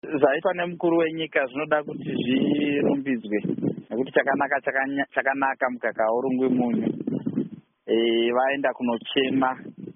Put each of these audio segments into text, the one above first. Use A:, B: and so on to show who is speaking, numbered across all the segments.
A: zvaitwa nemukuru wenyika zvinoda kuti zvirumbidzwe nekuti chakanaka mukaka urungwe munyu. Vaenda kunochema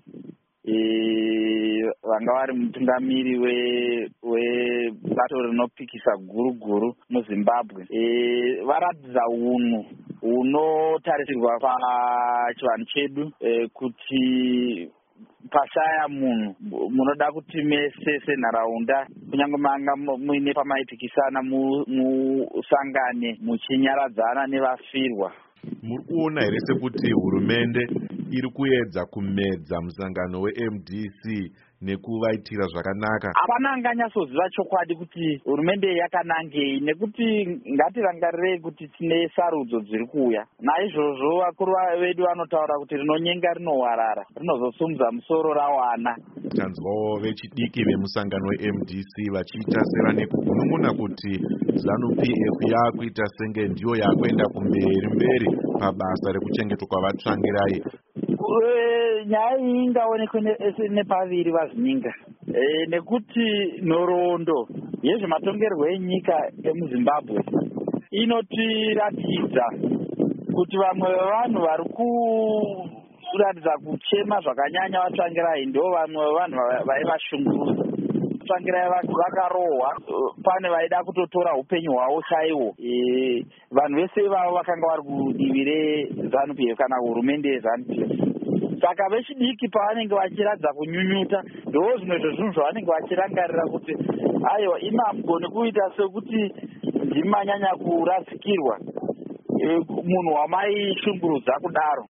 A: vanga vari mutungamiri webato rinopikisa guruguru muZimbabwe. Varatidza unhu hunotarisirwa pachivanhu chedu kuti pasaya munhu munoda kuti mese senharaunda kunyange manga muine pamaipikisana musangane muchinyaradzana nevafirwa.
B: Muri kuona here sekuti hurumende iri kuedza kumedza musangano weMDC nekuvaitira zvakanaka?
A: Hapana anganyatsoziva chokwadi kuti hurumende yakanangei, nekuti ngatirangarirei kuti tine sarudzo dziri kuuya. Naizvozvo vakuru vedu vanotaura kuti rinonyenga rinowarara, rinozosumudza musoro rawana.
B: Tanzwawo vechidiki vemusangano weMDC vachiita sevane kugunun'una kuti ZANU-PF yakuita senge ndiyo yakuenda mberi pabasa rekuchengetwa kwavatsvangirai.
A: Nyaya iyi ingaonekwe nepaviri vazvininga, nekuti nhoroondo yezvematongerwo enyika emuZimbabwe inotiratidza kuti vamwe vevanhu vari kuratidza kuchema zvakanyanya vatsvangirai ndo vamwe vevanhu vaivashungurudza. Vatsvangirai vakarohwa, pane vaida kutotora upenyu hwavo chaiwo. Vanhu vese ivavo vakanga vari kudivi reZANU-PF kana hurumende yeZANU-PF. Saka vechidiki pavanenge vachiradza kunyunyuta ndo zvimwe zvezvinhu zvavanenge vachirangarira kuti aiwa imamugone kuita sekuti ndimanyanya kuradzikirwa munhu wamaishungurudza kudaro.